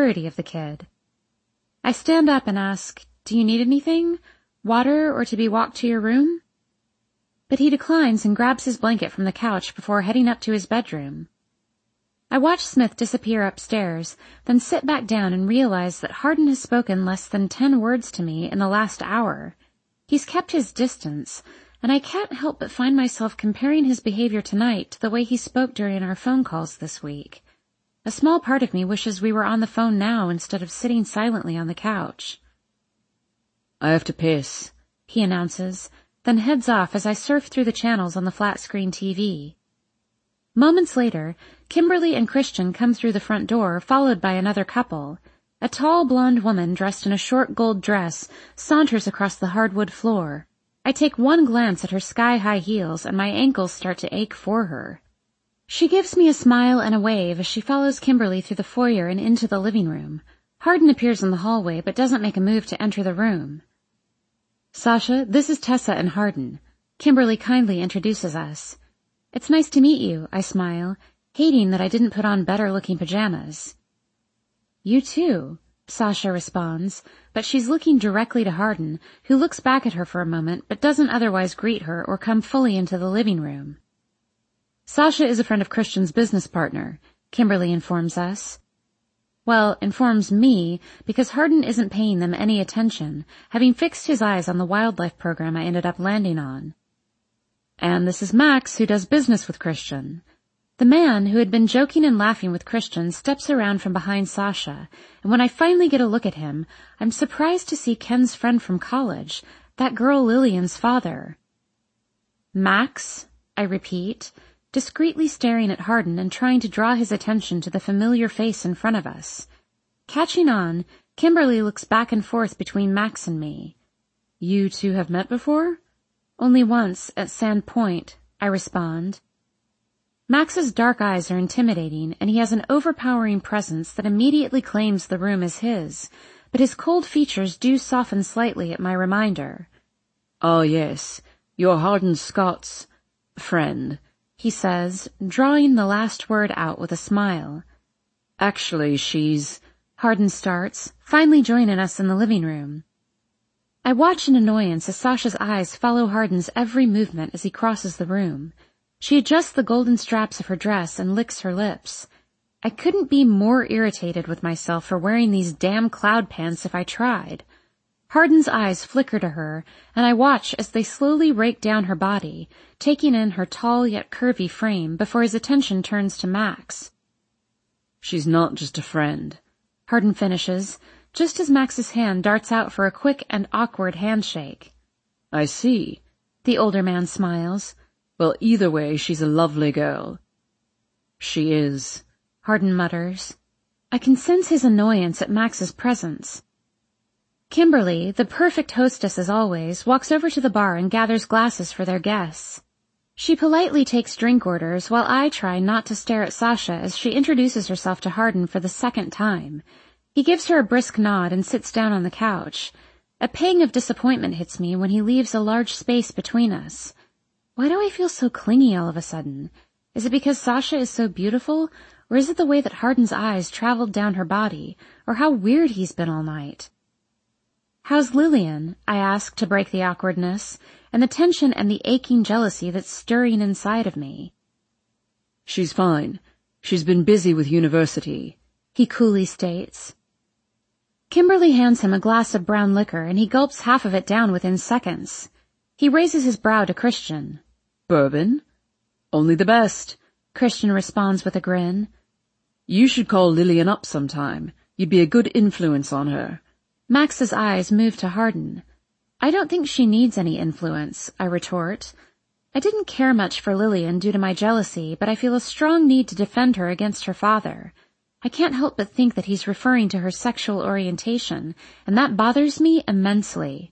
maturity of the kid. I stand up and ask, "Do you need anything? Water or to be walked to your room?" But he declines and grabs his blanket from the couch before heading up to his bedroom. I watch Smith disappear upstairs, then sit back down and realize that Hardin has spoken less than 10 words to me in the last hour. He's kept his distance, and I can't help but find myself comparing his behavior tonight to the way he spoke during our phone calls this week. A small part of me wishes we were on the phone now instead of sitting silently on the couch. "I have to piss," he announces, then heads off as I surf through the channels on the flat-screen TV. Moments later, Kimberly and Christian come through the front door, followed by another couple. A tall blonde woman dressed in a short gold dress saunters across the hardwood floor. I take one glance at her sky-high heels and my ankles start to ache for her. She gives me a smile and a wave as she follows Kimberly through the foyer and into the living room. Hardin appears in the hallway but doesn't make a move to enter the room. "Sasha, this is Tessa and Hardin." Kimberly kindly introduces us. "It's nice to meet you," I smile, hating that I didn't put on better-looking pajamas. "You too," Sasha responds, but she's looking directly to Hardin, who looks back at her for a moment but doesn't otherwise greet her or come fully into the living room. "Sasha is a friend of Christian's business partner," Kimberly informs us. Well, informs me, because Hardin isn't paying them any attention, having fixed his eyes on the wildlife program I ended up landing on. "And this is Max, who does business with Christian." The man, who had been joking and laughing with Christian, steps around from behind Sasha, and when I finally get a look at him, I'm surprised to see Ken's friend from college, that girl Lillian's father. "Max?" I repeat, discreetly staring at Hardin and trying to draw his attention to the familiar face in front of us. Catching on, Kimberly looks back and forth between Max and me. "You two have met before?" "Only once, at Sand Point," I respond. Max's dark eyes are intimidating, and he has an overpowering presence that immediately claims the room as his, but his cold features do soften slightly at my reminder. "Oh, yes, you're Hardin Scott's friend," he says, drawing the last word out with a smile. "Actually, she's—" Hardin starts, finally joining us in the living room. I watch in annoyance as Sasha's eyes follow Hardin's every movement as he crosses the room. She adjusts the golden straps of her dress and licks her lips. I couldn't be more irritated with myself for wearing these damn cloud pants if I tried. Hardin's eyes flicker to her, and I watch as they slowly rake down her body, taking in her tall yet curvy frame before his attention turns to Max. "She's not just a friend," Hardin finishes, just as Max's hand darts out for a quick and awkward handshake. "I see." The older man smiles. "Well, either way, she's a lovely girl." "She is," Hardin mutters. I can sense his annoyance at Max's presence. Kimberly, the perfect hostess as always, walks over to the bar and gathers glasses for their guests. She politely takes drink orders while I try not to stare at Sasha as she introduces herself to Hardin for the second time. He gives her a brisk nod and sits down on the couch. A pang of disappointment hits me when he leaves a large space between us. Why do I feel so clingy all of a sudden? Is it because Sasha is so beautiful, or is it the way that Hardin's eyes traveled down her body, or how weird he's been all night? "How's Lillian?" I ask to break the awkwardness, and the tension and the aching jealousy that's stirring inside of me. "She's fine. She's been busy with university," he coolly states. Kimberly hands him a glass of brown liquor, and he gulps half of it down within seconds. He raises his brow to Christian. "Bourbon? Only the best," Christian responds with a grin. "You should call Lillian up sometime. You'd be a good influence on her." Max's eyes move to Hardin. "I don't think she needs any influence," I retort. I didn't care much for Lillian due to my jealousy, but I feel a strong need to defend her against her father. I can't help but think that he's referring to her sexual orientation, and that bothers me immensely.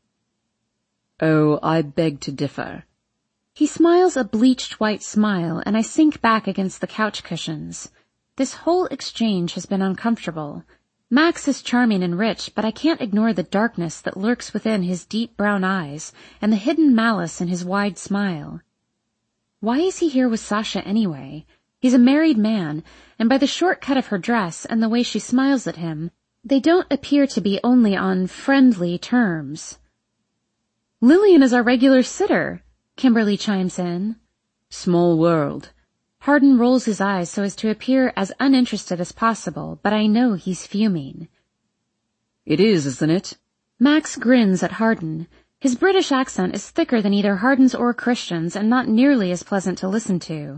"Oh, I beg to differ." He smiles a bleached white smile, and I sink back against the couch cushions. This whole exchange has been uncomfortable. Max is charming and rich, but I can't ignore the darkness that lurks within his deep brown eyes and the hidden malice in his wide smile. Why is he here with Sasha anyway? He's a married man, and by the short cut of her dress and the way she smiles at him, They don't appear to be only on friendly terms. Lillian is our regular sitter, Kimberly chimes in. Small world. Hardin rolls his eyes so as to appear as uninterested as possible, but I know he's fuming. It is, isn't it? Max grins at Hardin. His British accent is thicker than either Hardin's or Christian's and not nearly as pleasant to listen to.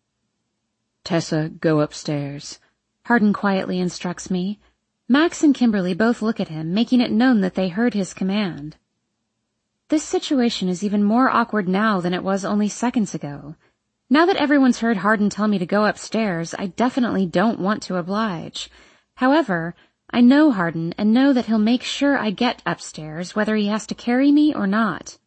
Tessa, go upstairs. Hardin quietly instructs me. Max and Kimberly both look at him, making it known that they heard his command. This situation is even more awkward now than it was only seconds ago. Now that everyone's heard Hardin tell me to go upstairs, I definitely don't want to oblige. However, I know Hardin and know that he'll make sure I get upstairs, whether he has to carry me or not.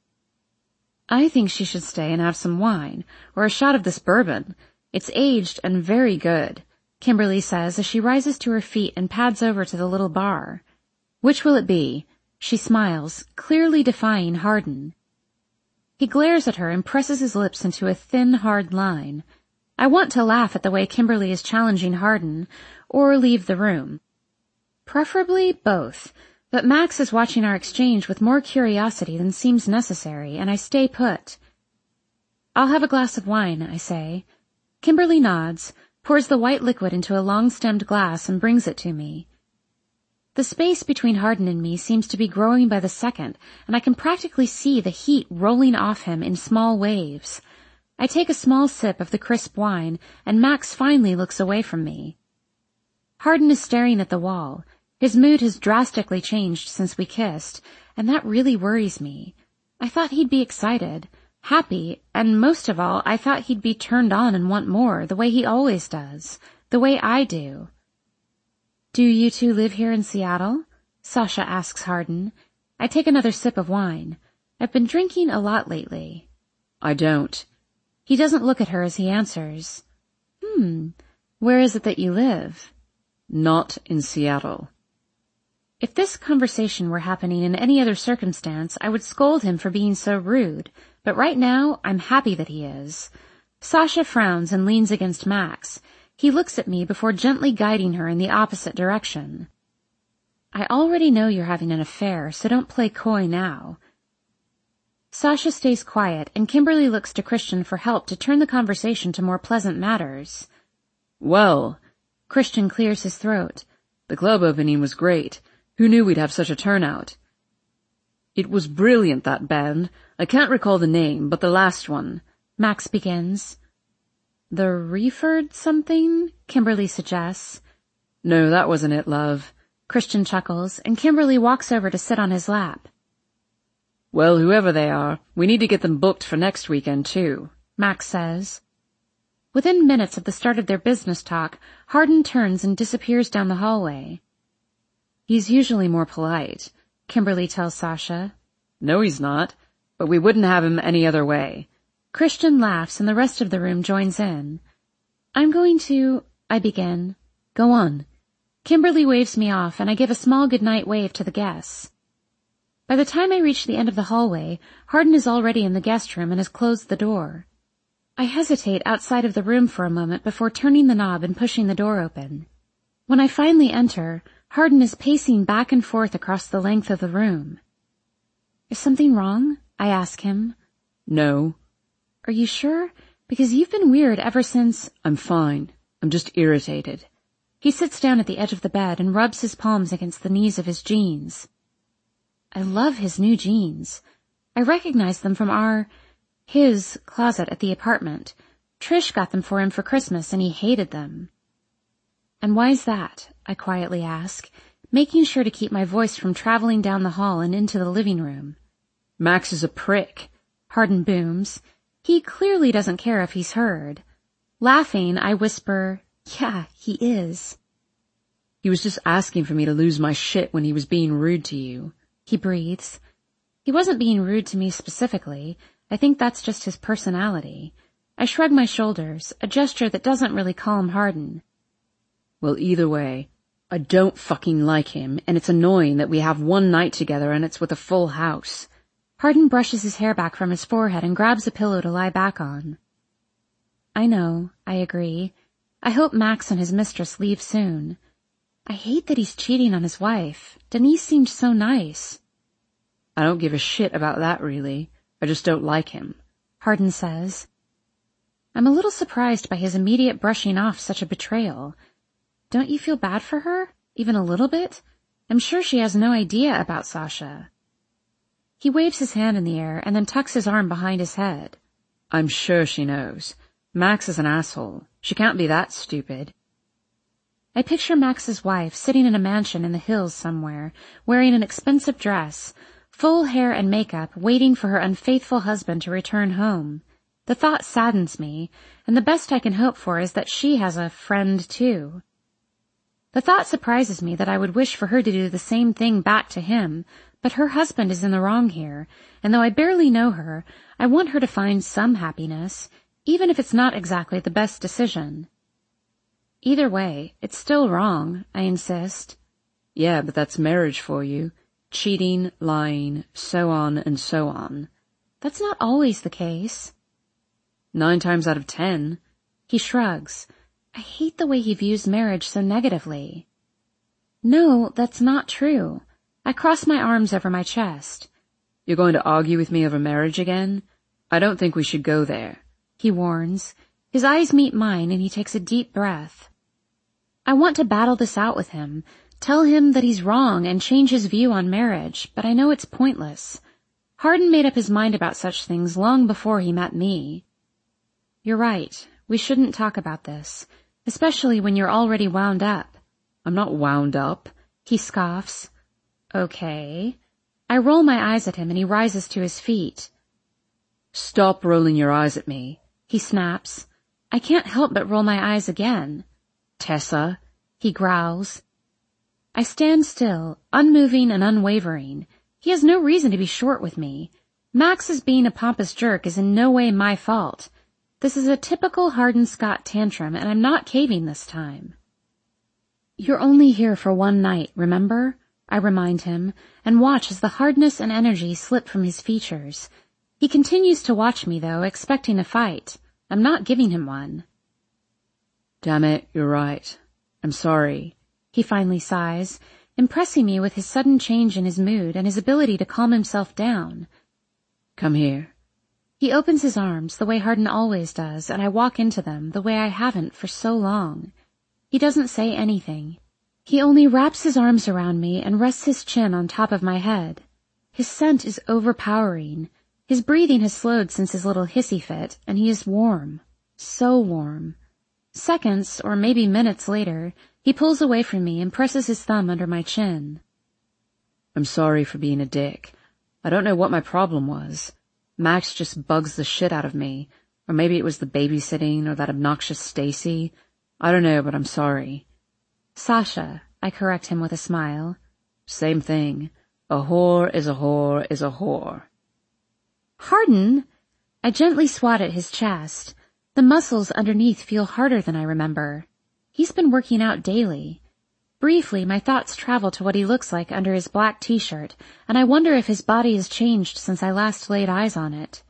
I think she should stay and have some wine, or a shot of this bourbon. It's aged and very good, Kimberly says as she rises to her feet and pads over to the little bar. Which will it be? She smiles, clearly defying Hardin. He glares at her and presses his lips into a thin, hard line. I want to laugh at the way Kimberly is challenging Hardin, or leave the room. Preferably both, but Max is watching our exchange with more curiosity than seems necessary, and I stay put. I'll have a glass of wine, I say. Kimberly nods, pours the white liquid into a long-stemmed glass and brings it to me. The space between Hardin and me seems to be growing by the second, and I can practically see the heat rolling off him in small waves. I take a small sip of the crisp wine, and Max finally looks away from me. Hardin is staring at the wall. His mood has drastically changed since we kissed, and that really worries me. I thought he'd be excited, happy, and most of all, I thought he'd be turned on and want more, the way he always does, the way I do. Do you two live here in Seattle? Sasha asks Hardin. I take another sip of wine. I've been drinking a lot lately. I don't. He doesn't look at her as he answers. Where is it that you live? Not in Seattle. If this conversation were happening in any other circumstance, I would scold him for being so rude, but right now I'm happy that he is. Sasha frowns and leans against Max. He looks at me before gently guiding her in the opposite direction. I already know you're having an affair, so don't play coy now. Sasha stays quiet, and Kimberly looks to Christian for help to turn the conversation to more pleasant matters. Well, Christian clears his throat. The club opening was great. Who knew we'd have such a turnout? It was brilliant, that band. I can't recall the name, but the last one. Max begins. The Reeford something? Kimberly suggests. No, that wasn't it, love. Christian chuckles, and Kimberly walks over to sit on his lap. Well, whoever they are, we need to get them booked for next weekend, too, Max says. Within minutes of the start of their business talk, Hardin turns and disappears down the hallway. He's usually more polite, Kimberly tells Sasha. No, he's not, but we wouldn't have him any other way. Christian laughs and the rest of the room joins in. I'm going to... I begin. Go on. Kimberly waves me off and I give a small goodnight wave to the guests. By the time I reach the end of the hallway, Hardin is already in the guest room and has closed the door. I hesitate outside of the room for a moment before turning the knob and pushing the door open. When I finally enter, Hardin is pacing back and forth across the length of the room. Is something wrong? I ask him. No. Are you sure? Because you've been weird ever since... I'm fine. I'm just irritated. He sits down at the edge of the bed and rubs his palms against the knees of his jeans. I love his new jeans. I recognize them from his closet at the apartment. Trish got them for him for Christmas and he hated them. And why's that? I quietly ask, making sure to keep my voice from traveling down the hall and into the living room. Max is a prick, Hardin booms. He clearly doesn't care if he's heard. Laughing, I whisper, yeah, he is. He was just asking for me to lose my shit when he was being rude to you. He breathes. He wasn't being rude to me specifically. I think that's just his personality. I shrug my shoulders, a gesture that doesn't really calm Hardin. Well, either way, I don't fucking like him, and it's annoying that we have one night together and it's with a full house. Hardin brushes his hair back from his forehead and grabs a pillow to lie back on. I know, I agree. I hope Max and his mistress leave soon. I hate that he's cheating on his wife. Denise seemed so nice. I don't give a shit about that, really. I just don't like him, Hardin says. I'm a little surprised by his immediate brushing off such a betrayal. Don't you feel bad for her? Even a little bit? I'm sure she has no idea about Sasha. He waves his hand in the air and then tucks his arm behind his head. I'm sure she knows. Max is an asshole. She can't be that stupid. I picture Max's wife sitting in a mansion in the hills somewhere, wearing an expensive dress, full hair and makeup, waiting for her unfaithful husband to return home. The thought saddens me, and the best I can hope for is that she has a friend too. The thought surprises me that I would wish for her to do the same thing back to him, but her husband is in the wrong here, and though I barely know her, I want her to find some happiness, even if it's not exactly the best decision. Either way, it's still wrong, I insist. Yeah, but that's marriage for you. Cheating, lying, so on and so on. That's not always the case. 9 times out of 10. He shrugs. I hate the way he views marriage so negatively. No, that's not true. I cross my arms over my chest. You're going to argue with me over marriage again? I don't think we should go there, he warns. His eyes meet mine and he takes a deep breath. I want to battle this out with him, tell him that he's wrong and change his view on marriage, but I know it's pointless. Hardin made up his mind about such things long before he met me. You're right. We shouldn't talk about this, especially when you're already wound up. I'm not wound up, he scoffs. Okay. I roll my eyes at him and he rises to his feet. Stop rolling your eyes at me, he snaps. I can't help but roll my eyes again. Tessa, he growls. I stand still, unmoving and unwavering. He has no reason to be short with me. Max's being a pompous jerk is in no way my fault. This is a typical Hardin Scott tantrum, and I'm not caving this time. You're only here for one night, remember? I remind him, and watch as the hardness and energy slip from his features. He continues to watch me, though, expecting a fight. I'm not giving him one. Damn it, you're right. I'm sorry. He finally sighs, impressing me with his sudden change in his mood and his ability to calm himself down. Come here. He opens his arms, the way Hardin always does, and I walk into them, the way I haven't for so long. He doesn't say anything. He only wraps his arms around me and rests his chin on top of my head. His scent is overpowering. His breathing has slowed since his little hissy fit, and he is warm. So warm. Seconds, or maybe minutes later, he pulls away from me and presses his thumb under my chin. I'm sorry for being a dick. I don't know what my problem was. Max just bugs the shit out of me. Or maybe it was the babysitting or that obnoxious Stacy. I don't know, but I'm sorry. Sasha, I correct him with a smile. Same thing. A whore is a whore is a whore. Hardin! I gently swat at his chest. The muscles underneath feel harder than I remember. He's been working out daily. Briefly, my thoughts travel to what he looks like under his black t-shirt, and I wonder if his body has changed since I last laid eyes on it.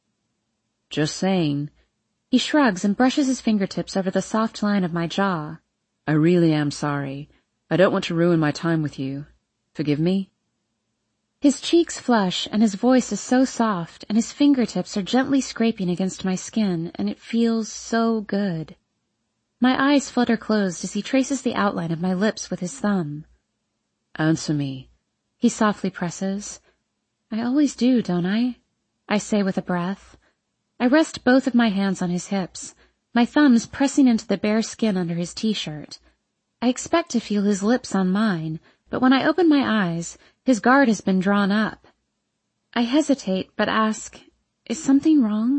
Just saying. He shrugs and brushes his fingertips over the soft line of my jaw. I really am sorry. I don't want to ruin my time with you. Forgive me? His cheeks flush, and his voice is so soft, and his fingertips are gently scraping against my skin, and it feels so good. My eyes flutter closed as he traces the outline of my lips with his thumb. Answer me. He softly presses. I always do, don't I say with a breath. I rest both of my hands on his hips, my thumbs pressing into the bare skin under his t-shirt. I expect to feel his lips on mine, but when I open my eyes, his guard has been drawn up. I hesitate, but ask, is something wrong?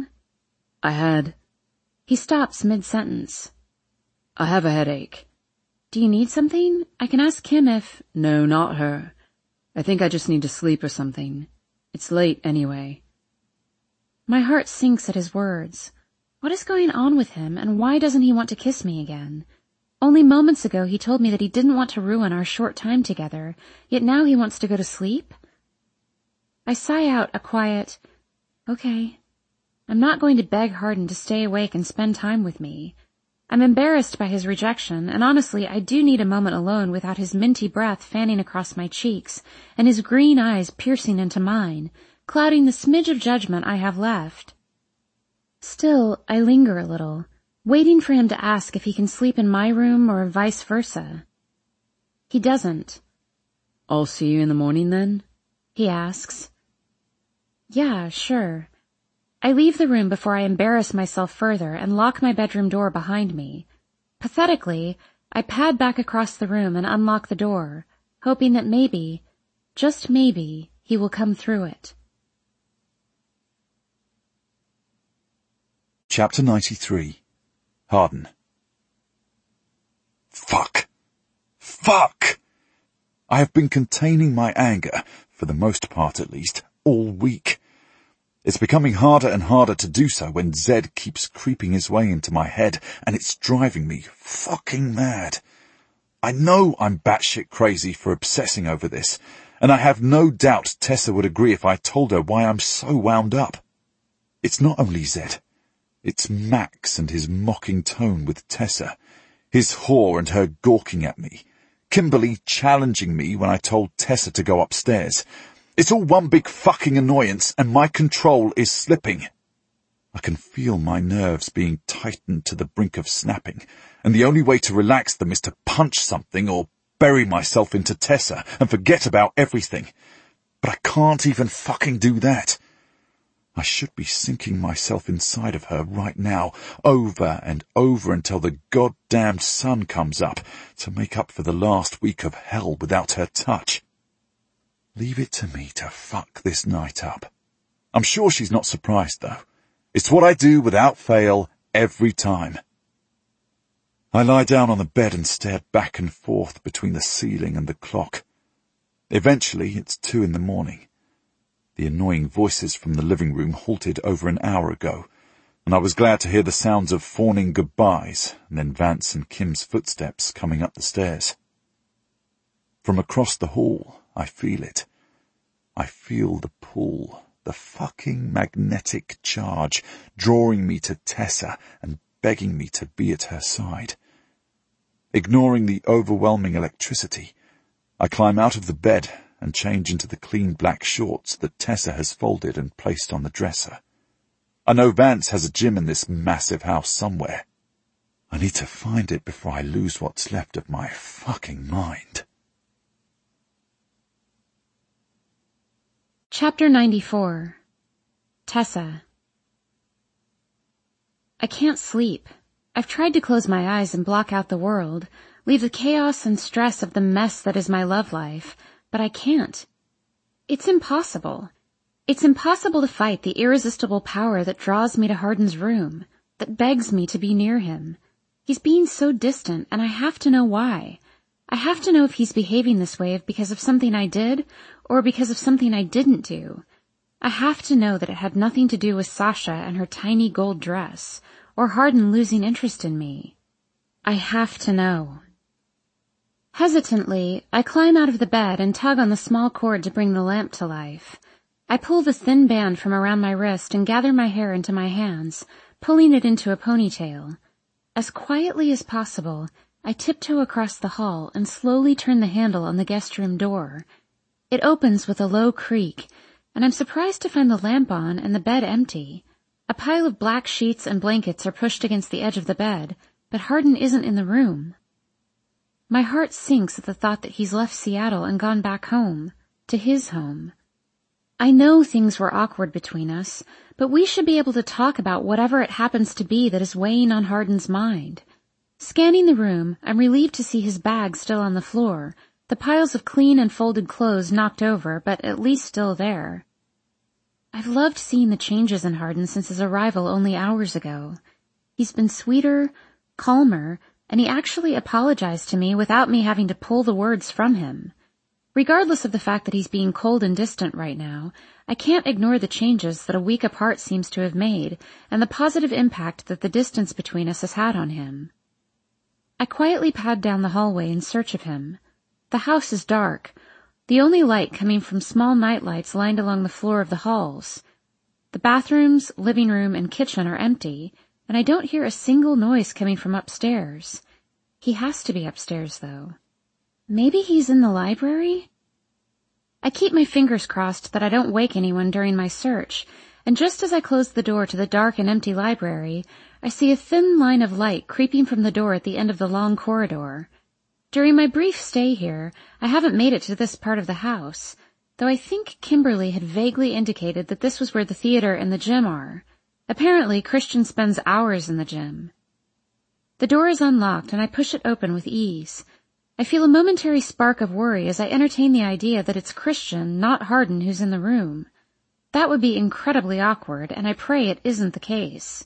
He stops mid-sentence. I have a headache. Do you need something? I can ask Kim if... No, not her. I think I just need to sleep or something. It's late anyway. My heart sinks at his words. What is going on with him, and why doesn't he want to kiss me again? Only moments ago he told me that he didn't want to ruin our short time together, yet now he wants to go to sleep? I sigh out a quiet, okay. I'm not going to beg Hardin to stay awake and spend time with me. I'm embarrassed by his rejection, and honestly, I do need a moment alone without his minty breath fanning across my cheeks and his green eyes piercing into mine, clouding the smidge of judgment I have left. Still, I linger a little, waiting for him to ask if he can sleep in my room or vice versa. He doesn't. I'll see you in the morning then? He asks. Yeah, sure. I leave the room before I embarrass myself further and lock my bedroom door behind me. Pathetically, I pad back across the room and unlock the door, hoping that maybe, just maybe, he will come through it. Chapter 93. Harden. Fuck! I have been containing my anger, for the most part at least, all week. It's becoming harder and harder to do so when Zed keeps creeping his way into my head, and it's driving me fucking mad. I know I'm batshit crazy for obsessing over this, and I have no doubt Tessa would agree if I told her why I'm so wound up. It's not only Zed. It's Max and his mocking tone with Tessa, his whore and her gawking at me, Kimberly challenging me when I told Tessa to go upstairs. It's all one big fucking annoyance, and my control is slipping. I can feel my nerves being tightened to the brink of snapping, and the only way to relax them is to punch something or bury myself into Tessa and forget about everything. But I can't even fucking do that. I should be sinking myself inside of her right now, over and over until the goddamned sun comes up to make up for the last week of hell without her touch. Leave it to me to fuck this night up. I'm sure she's not surprised, though. It's what I do without fail every time. I lie down on the bed and stare back and forth between the ceiling and the clock. Eventually, it's 2 a.m. The annoying voices from the living room halted over an hour ago, and I was glad to hear the sounds of fawning goodbyes and then Vance and Kim's footsteps coming up the stairs. From across the hall, I feel it. I feel the pull, the fucking magnetic charge, drawing me to Tessa and begging me to be at her side. Ignoring the overwhelming electricity, I climb out of the bed and change into the clean black shorts that Tessa has folded and placed on the dresser. I know Vance has a gym in this massive house somewhere. I need to find it before I lose what's left of my fucking mind. Chapter 94. Tessa. I can't sleep. I've tried to close my eyes and block out the world, leave the chaos and stress of the mess that is my love life, but I can't. It's impossible. It's impossible to fight the irresistible power that draws me to Harden's room, that begs me to be near him. He's being so distant, and I have to know why. I have to know if he's behaving this way because of something I did, or because of something I didn't do. I have to know that it had nothing to do with Sasha and her tiny gold dress, or Harden losing interest in me. I have to know. Hesitantly, I climb out of the bed and tug on the small cord to bring the lamp to life. I pull the thin band from around my wrist and gather my hair into my hands, pulling it into a ponytail. As quietly as possible, I tiptoe across the hall and slowly turn the handle on the guest room door. It opens with a low creak, and I'm surprised to find the lamp on and the bed empty. A pile of black sheets and blankets are pushed against the edge of the bed, but Harden isn't in the room. My heart sinks at the thought that he's left Seattle and gone back home, to his home. I know things were awkward between us, but we should be able to talk about whatever it happens to be that is weighing on Harden's mind. Scanning the room, I'm relieved to see his bag still on the floor, the piles of clean and folded clothes knocked over, but at least still there. I've loved seeing the changes in Harden since his arrival only hours ago. He's been sweeter, calmer, and he actually apologized to me without me having to pull the words from him. Regardless of the fact that he's being cold and distant right now, I can't ignore the changes that a week apart seems to have made and the positive impact that the distance between us has had on him. I quietly pad down the hallway in search of him. The house is dark, the only light coming from small nightlights lined along the floor of the halls. The bathrooms, living room, and kitchen are empty, and I don't hear a single noise coming from upstairs. He has to be upstairs, though. Maybe he's in the library? I keep my fingers crossed that I don't wake anyone during my search, and just as I close the door to the dark and empty library, I see a thin line of light creeping from the door at the end of the long corridor. During my brief stay here, I haven't made it to this part of the house, though I think Kimberly had vaguely indicated that this was where the theater and the gym are. Apparently, Christian spends hours in the gym. The door is unlocked, and I push it open with ease. I feel a momentary spark of worry as I entertain the idea that it's Christian, not Hardin, who's in the room. That would be incredibly awkward, and I pray it isn't the case.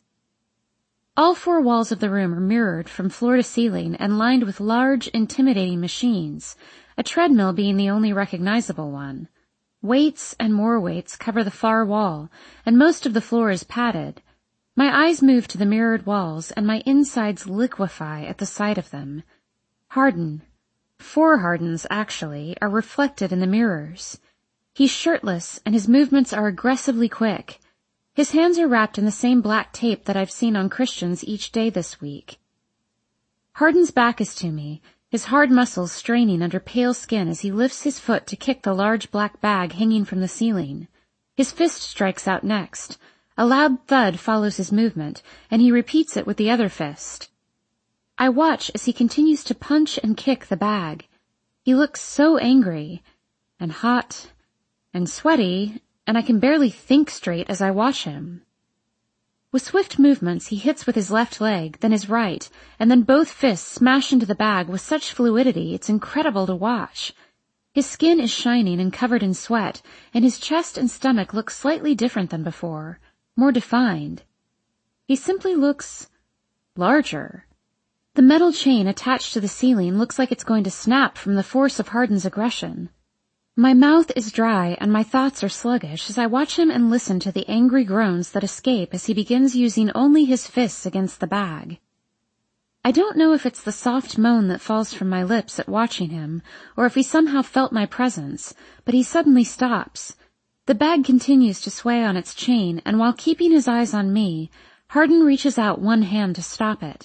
All 4 walls of the room are mirrored from floor to ceiling and lined with large, intimidating machines, a treadmill being the only recognizable one. Weights and more weights cover the far wall, and most of the floor is padded. My eyes move to the mirrored walls, and my insides liquefy at the sight of them. Hardin, 4 Hardins, actually, are reflected in the mirrors. He's shirtless, and his movements are aggressively quick. His hands are wrapped in the same black tape that I've seen on Christian's each day this week. Hardin's back is to me, his hard muscles straining under pale skin as he lifts his foot to kick the large black bag hanging from the ceiling. His fist strikes out next. A loud thud follows his movement, and he repeats it with the other fist. I watch as he continues to punch and kick the bag. He looks so angry, and hot, and sweaty, and I can barely think straight as I watch him. With swift movements, he hits with his left leg, then his right, and then both fists smash into the bag with such fluidity it's incredible to watch. His skin is shining and covered in sweat, and his chest and stomach look slightly different than before, more defined. He simply looks larger. The metal chain attached to the ceiling looks like it's going to snap from the force of Hardin's aggression. My mouth is dry and my thoughts are sluggish as I watch him and listen to the angry groans that escape as he begins using only his fists against the bag. I don't know if it's the soft moan that falls from my lips at watching him, or if he somehow felt my presence, but he suddenly stops. The bag continues to sway on its chain, and while keeping his eyes on me, Hardin reaches out one hand to stop it.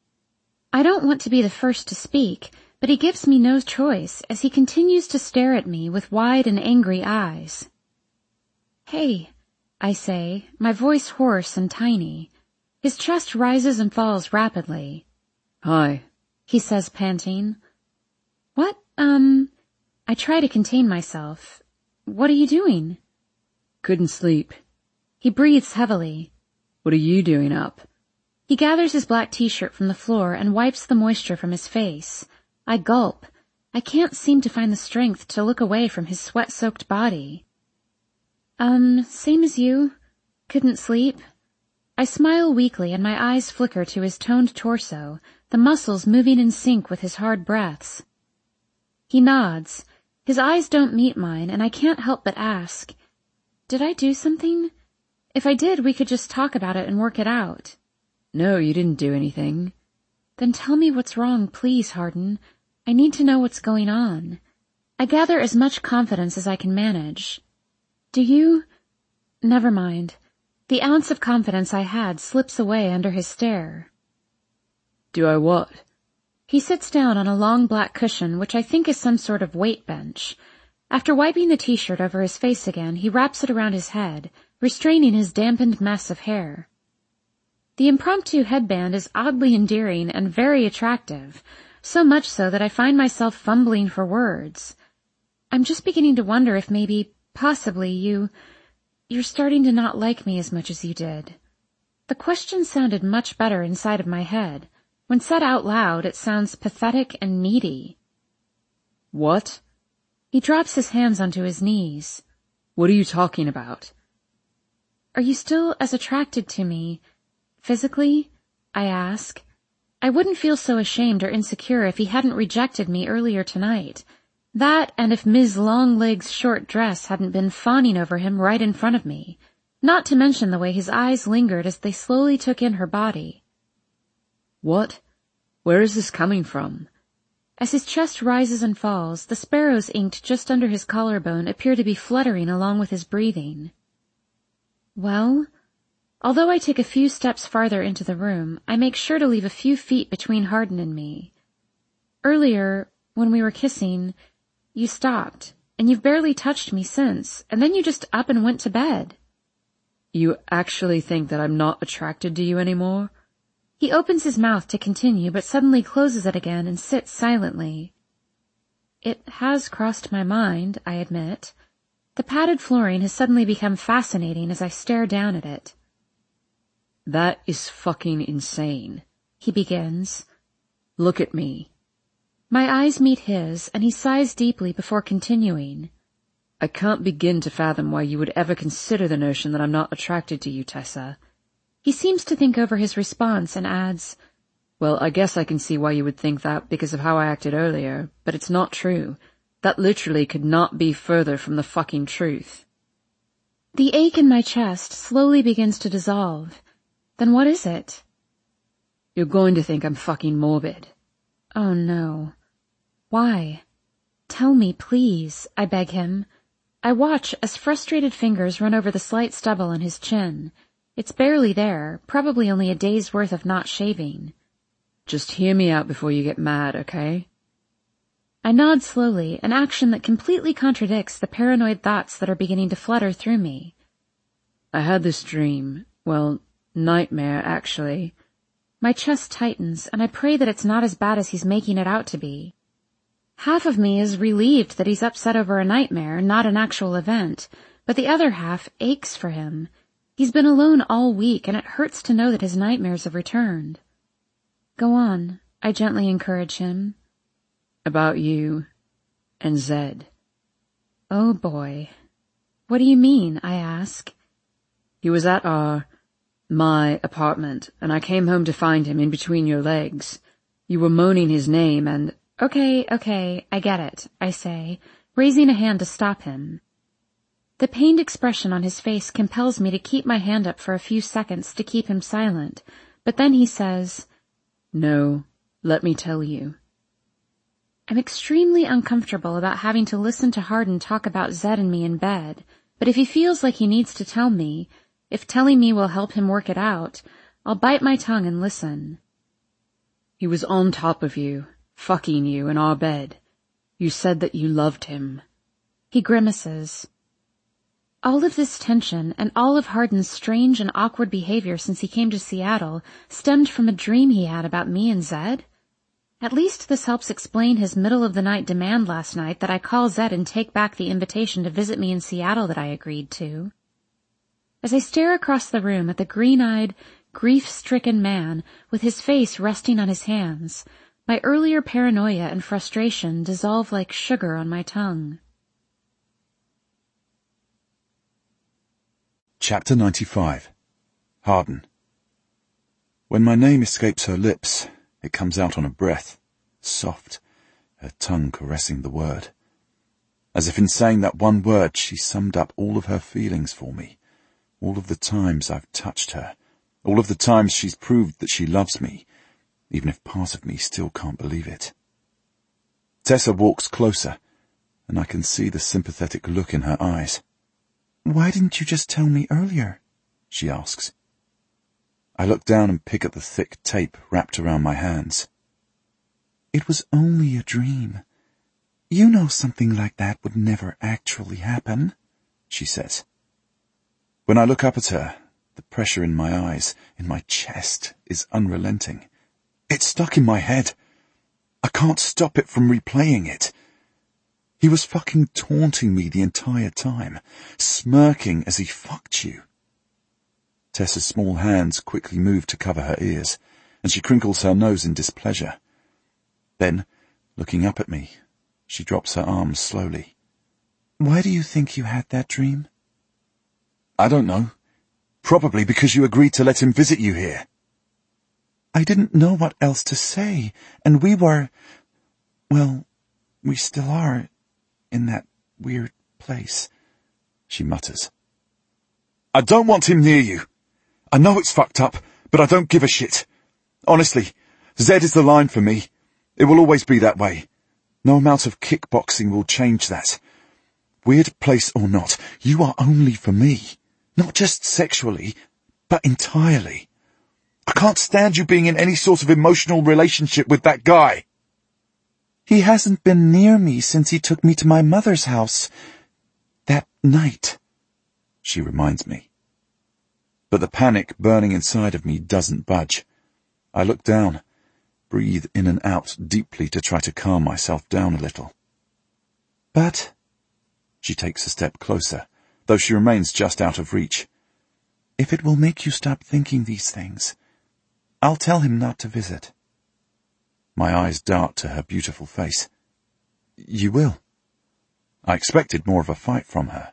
I don't want to be the first to speak, but he gives me no choice as he continues to stare at me with wide and angry eyes. "Hey," I say, my voice hoarse and tiny. His chest rises and falls rapidly. "Hi," he says, panting. "What, I try to contain myself. What are you doing?" "Couldn't sleep." He breathes heavily. "What are you doing up?" He gathers his black t-shirt from the floor and wipes the moisture from his face. I gulp. I can't seem to find the strength to look away from his sweat-soaked body. Same as you. Couldn't sleep." I smile weakly and my eyes flicker to his toned torso, the muscles moving in sync with his hard breaths. He nods. His eyes don't meet mine, and I can't help but ask, "Did I do something? If I did, we could just talk about it and work it out." "No, you didn't do anything." "Then tell me what's wrong, please, Hardin. I need to know what's going on." I gather as much confidence as I can manage. "Do you—" Never mind. The ounce of confidence I had slips away under his stare. "Do I what?" He sits down on a long black cushion, which I think is some sort of weight bench. After wiping the t-shirt over his face again, he wraps it around his head, restraining his dampened mess of hair. The impromptu headband is oddly endearing and very attractive, so much so that I find myself fumbling for words. I'm just beginning to wonder if maybe, possibly, you're starting to not like me as much as you did. The question sounded much better inside of my head. When said out loud, it sounds pathetic and needy. "What?" He drops his hands onto his knees. "What are you talking about?" "Are you still as attracted to me, physically?" I ask. I wouldn't feel so ashamed or insecure if he hadn't rejected me earlier tonight. That, and if Ms. Longleg's short dress hadn't been fawning over him right in front of me, not to mention the way his eyes lingered as they slowly took in her body. "What? Where is this coming from?" As his chest rises and falls, the sparrows inked just under his collarbone appear to be fluttering along with his breathing. "Well, Although I take a few steps farther into the room, I make sure to leave a few feet between Hardin and me. Earlier, when we were kissing, you stopped, and you've barely touched me since, and then you just up and went to bed. You actually think that I'm not attracted to you anymore? He opens his mouth to continue, but suddenly closes it again and sits silently. It has crossed my mind, I admit. The padded flooring has suddenly become fascinating as I stare down at it. That is fucking insane, he begins. Look at me. My eyes meet his, and he sighs deeply before continuing. I can't begin to fathom why you would ever consider the notion that I'm not attracted to you, Tessa. He seems to think over his response and adds, Well, I guess I can see why you would think that because of how I acted earlier, but it's not true. That literally could not be further from the fucking truth. The ache in my chest slowly begins to dissolve. Then what is it? You're going to think I'm fucking morbid. Oh no. Why? Tell me, please, I beg him. I watch as frustrated fingers run over the slight stubble on his chin. It's barely there, probably only a day's worth of not shaving. Just hear me out before you get mad, okay? I nod slowly, an action that completely contradicts the paranoid thoughts that are beginning to flutter through me. I had this dream, well, nightmare, actually. My chest tightens, and I pray that it's not as bad as he's making it out to be. Half of me is relieved that he's upset over a nightmare, not an actual event, but the other half aches for him. He's been alone all week, and it hurts to know that his nightmares have returned. Go on, I gently encourage him. About you and Zed. Oh boy. What do you mean, I ask? He was at my apartment, and I came home to find him in between your legs. You were moaning his name and— Okay, I get it, I say, raising a hand to stop him. The pained expression on his face compels me to keep my hand up for a few seconds to keep him silent, but then he says, No, let me tell you. I'm extremely uncomfortable about having to listen to Hardin talk about Zed and me in bed, but if he feels like he needs to tell me, if telling me will help him work it out, I'll bite my tongue and listen. He was on top of you, fucking you in our bed. You said that you loved him. He grimaces. All of this tension and all of Hardin's strange and awkward behavior since he came to Seattle stemmed from a dream he had about me and Zed? At least this helps explain his middle-of-the-night demand last night that I call Zed and take back the invitation to visit me in Seattle that I agreed to. As I stare across the room at the green-eyed, grief-stricken man with his face resting on his hands, my earlier paranoia and frustration dissolve like sugar on my tongue. Chapter 95. Hardin. When my name escapes her lips, it comes out on a breath, soft, her tongue caressing the word. As if in saying that one word, she summed up all of her feelings for me, all of the times I've touched her, all of the times she's proved that she loves me, even if part of me still can't believe it. Tessa walks closer, and I can see the sympathetic look in her eyes. Why didn't you just tell me earlier? She asks. I look down and pick at the thick tape wrapped around my hands. It was only a dream. You know something like that would never actually happen, she says. When I look up at her, the pressure in my eyes, in my chest, is unrelenting. It's stuck in my head. I can't stop it from replaying it. He was fucking taunting me the entire time, smirking as he fucked you. Tessa's small hands quickly move to cover her ears, and she crinkles her nose in displeasure. Then, looking up at me, she drops her arms slowly. Why do you think you had that dream? I don't know. Probably because you agreed to let him visit you here. I didn't know what else to say, and we were, well, we still are, in that weird place, she mutters. I don't want him near you. I know it's fucked up, but I don't give a shit. Honestly, Zed is the line for me. It will always be that way. No amount of kickboxing will change that. Weird place or not, you are only for me. Not just sexually, But entirely. I can't stand you being in any sort of emotional relationship with that guy. He hasn't been near me since he took me to my mother's house that night, she reminds me. But the panic burning inside of me doesn't budge. I look down, breathe in and out deeply to try to calm myself down a little. But... She takes a step closer, though she remains just out of reach. If it will make you stop thinking these things, I'll tell him not to visit. My eyes dart to her beautiful face. You will? I expected more of a fight from her.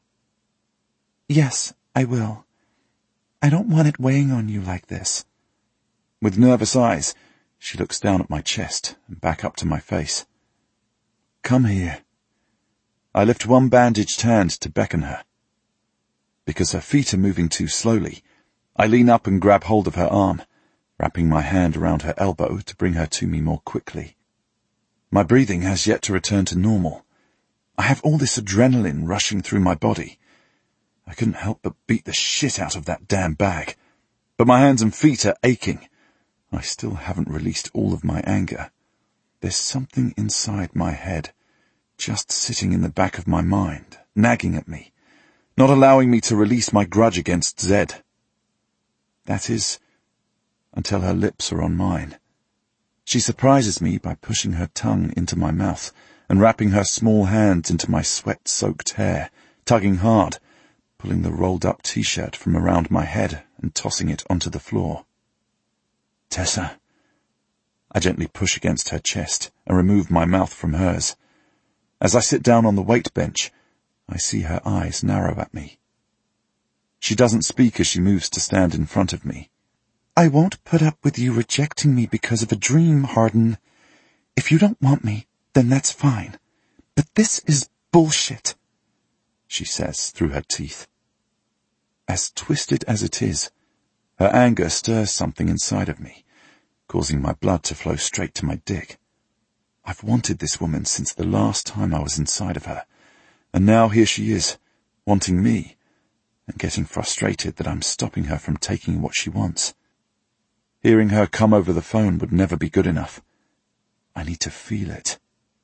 Yes, I will. I don't want it weighing on you like this. With nervous eyes, she looks down at my chest and back up to my face. Come here. I lift one bandaged hand to beckon her. Because her feet are moving too slowly, I lean up and grab hold of her arm, wrapping my hand around her elbow to bring her to me more quickly. My breathing has yet to return to normal. I have all this adrenaline rushing through my body. I couldn't help but beat the shit out of that damn bag, but my hands and feet are aching. I still haven't released all of my anger. There's something inside my head, just sitting in the back of my mind, nagging at me, not allowing me to release my grudge against Zed. That is, until her lips are on mine. She surprises me by pushing her tongue into my mouth and wrapping her small hands into my sweat-soaked hair, tugging hard, pulling the rolled-up t-shirt from around my head and tossing it onto the floor. Tessa. I gently push against her chest and remove my mouth from hers. As I sit down on the weight bench, I see her eyes narrow at me. She doesn't speak as she moves to stand in front of me. I won't put up with you rejecting me because of a dream, Hardin. If you don't want me, then that's fine. But this is bullshit, she says through her teeth. As twisted as it is, her anger stirs something inside of me, causing my blood to flow straight to my dick. I've wanted this woman since the last time I was inside of her, and now here she is, wanting me, and getting frustrated that I'm stopping her from taking what she wants. Hearing her come over the phone would never be good enough. I need to feel it.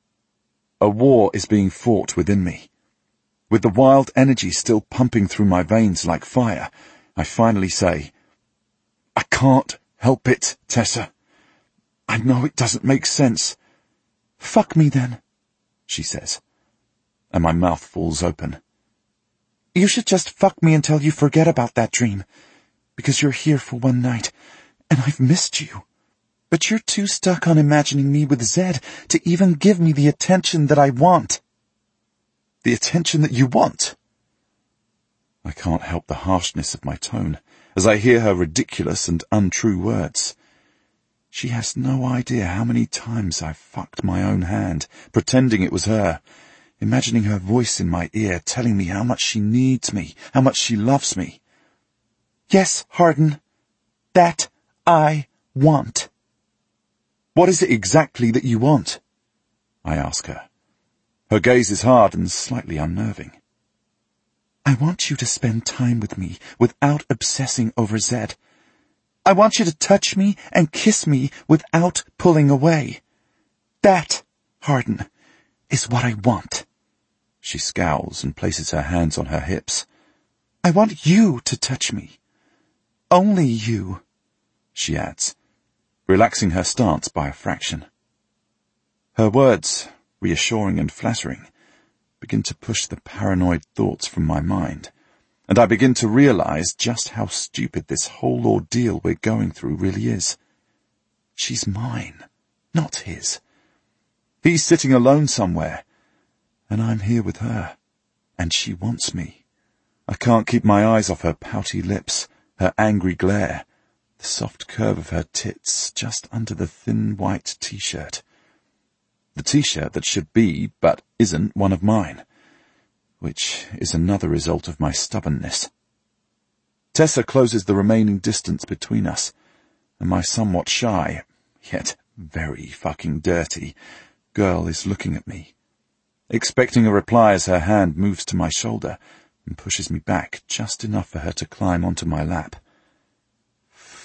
A war is being fought within me. With the wild energy still pumping through my veins like fire, I finally say, I can't help it, Tessa. I know it doesn't make sense. Fuck me then, she says, and my mouth falls open. You should just fuck me until you forget about that dream, because you're here for one night, and I've missed you. But you're too stuck on imagining me with Zed to even give me the attention that I want. The attention that you want? I can't help the harshness of my tone as I hear her ridiculous and untrue words. She has no idea how many times I've fucked my own hand, pretending it was her, imagining her voice in my ear telling me how much she needs me, how much she loves me. Yes, Hardin, that I want. What is it exactly that you want? I ask her. Her gaze is hard and slightly unnerving. I want you to spend time with me without obsessing over Zed. I want you to touch me and kiss me without pulling away. That, Hardin, is what I want. She scowls and places her hands on her hips. I want you to touch me. Only you, she adds, relaxing her stance by a fraction. Her words, reassuring and flattering, begin to push the paranoid thoughts from my mind, and I begin to realize just how stupid this whole ordeal we're going through really is. She's mine, not his. He's sitting alone somewhere, and I'm here with her, and she wants me. I can't keep my eyes off her pouty lips, her angry glare, the soft curve of her tits just under the thin white t-shirt. The t-shirt that should be, but isn't, one of mine, which is another result of my stubbornness. Tessa closes the remaining distance between us, and my somewhat shy, yet very fucking dirty, girl is looking at me, expecting a reply as her hand moves to my shoulder and pushes me back just enough for her to climb onto my lap.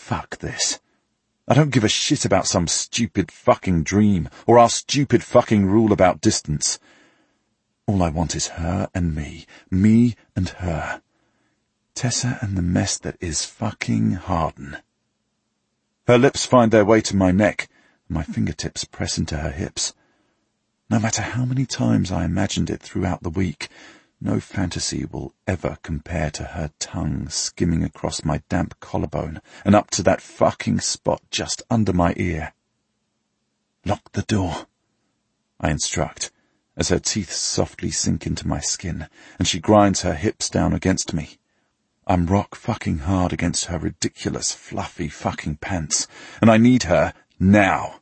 Fuck this. I don't give a shit about some stupid fucking dream or our stupid fucking rule about distance. All I want is her and me and her. Tessa and the mess that is fucking Harden. Her lips find their way to my neck, and my fingertips press into her hips. No matter how many times I imagined it throughout the week, no fantasy will ever compare to her tongue skimming across my damp collarbone and up to that fucking spot just under my ear. Lock the door, I instruct, as her teeth softly sink into my skin, and she grinds her hips down against me. I'm rock fucking hard against her ridiculous, fluffy fucking pants, and I need her now.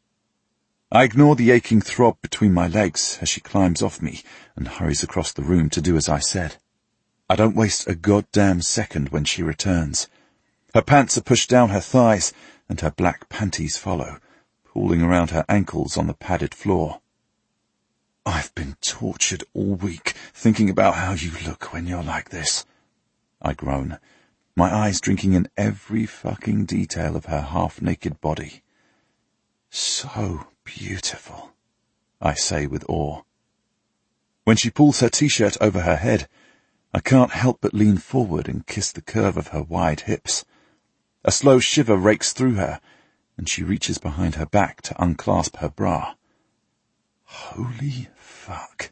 I ignore the aching throb between my legs as she climbs off me and hurries across the room to do as I said. I don't waste a goddamn second when she returns. Her pants are pushed down her thighs, and her black panties follow, pooling around her ankles on the padded floor. I've been tortured all week thinking about how you look when you're like this, I groan, my eyes drinking in every fucking detail of her half-naked body. So beautiful, I say with awe. When she pulls her t-shirt over her head, I can't help but lean forward and kiss the curve of her wide hips. A slow shiver rakes through her, and she reaches behind her back to unclasp her bra. Holy fuck.